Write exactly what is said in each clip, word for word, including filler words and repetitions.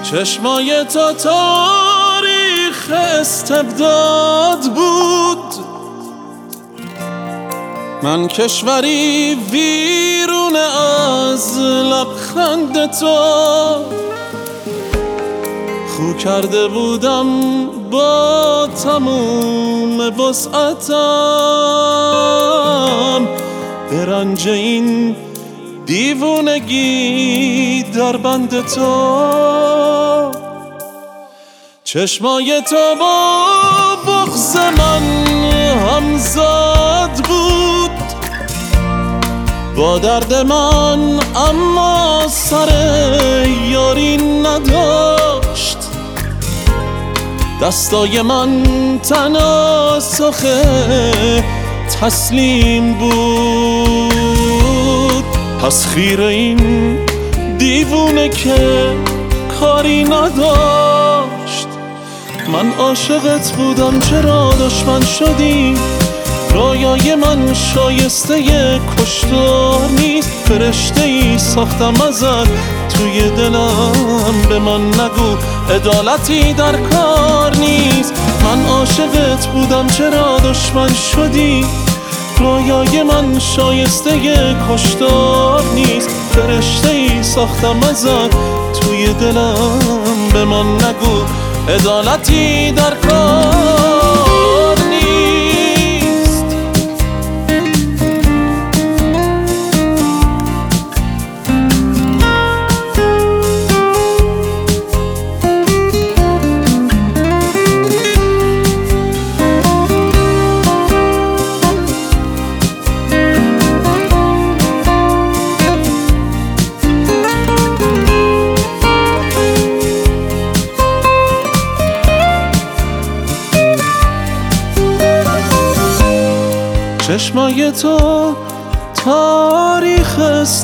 چشمای تو تاریخ استبداد بود، من کشوری ویرون از لبخند تو. خو کرده بودم با تموم وسعتم به رنج این دیوونگی در بند تو. چشمای تو با بغض من همزاد بود، با درد من اما سر یاری نداشت. دستای من تناسخ تسلیم بود، پس خیره این دیوونه که کاری نداشت. من عاشقت بودم چرا دشمن شدی؟ رویای من شایسته کشتار نیست، فرشته ای ساختم ازت توی دلم. به من نگو عدالتی در کار نیست. من عاشقت بودم چرا دشمن شدی؟ رویای من شایسته کشتار نیست، فرشته ای ساختم ازت توی دلم. به من نگو عدالتی در کار نیست. چشمای تو تاریخ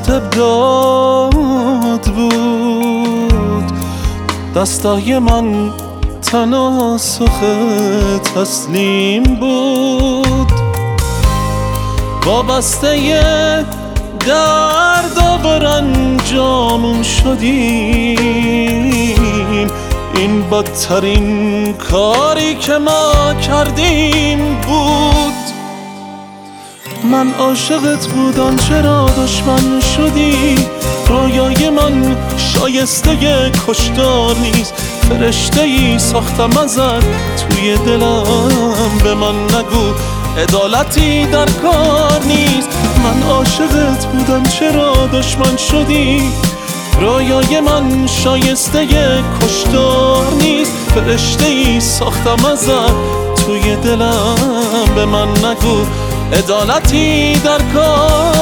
استبداد بود، دستای من تناسخ تسلیم بود. وابسته درد و رنجامون شدیم، این بدترین کاری که ما کردیم بود. من عاشقت بودم چرا دشمن شدی؟ رویای من شایسته کشتار نیست، فرشته ای ساختم ازت توی دلم. به من نگو عدالتی در کار نیست. من عاشقت بودم چرا دشمن شدی؟ رویای من شایسته کشتار نیست، فرشته ای ساختم ازت توی دلم. به من نگو عدالتی در کار